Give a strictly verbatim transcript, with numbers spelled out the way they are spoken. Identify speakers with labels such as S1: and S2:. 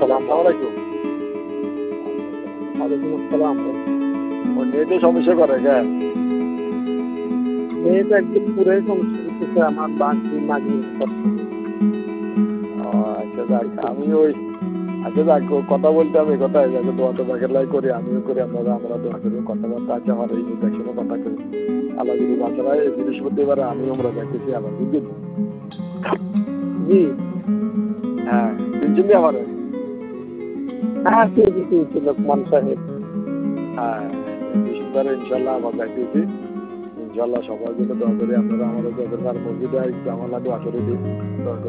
S1: আসসালামু আলাইকুম।
S2: ওয়ালাইকুম আসসালাম।
S1: ওই নেটে সমস্যা করে কে?
S2: নেট একদম পুরাই সমস্যা করতেছে আমার বাকি মাগরিব করতে।
S1: ও আচ্ছা যাক আমি ওই আচ্ছা যাক কথা বলতে আমি কথাই যাকে দোয়া তো বাকের লাই করি আমিও করি আপনারা আমরা দোয়া করি কথাবার্তা আছে আমার এই ইলেকশনে কথা করি আল্লাহ যদি বাচ্চারা এই বৃহস্পতিবার আমি আমরা যাইতেছি আবার বুঝলেন
S2: জি।
S1: হ্যাঁ শুনছেন নি আমার
S2: হ্যাঁ পেয়েছি লোকমান সাহেব।
S1: হ্যাঁ বৃহস্পতিবার ইনশাল্লাহ আবার যাইতেছি ইনশাল্লাহ সবার জন্য দোয়া করি আপনারা আমাদের দোয়া করবেন আর মসজিদে জামালা দোয়া করে দিই দোয়া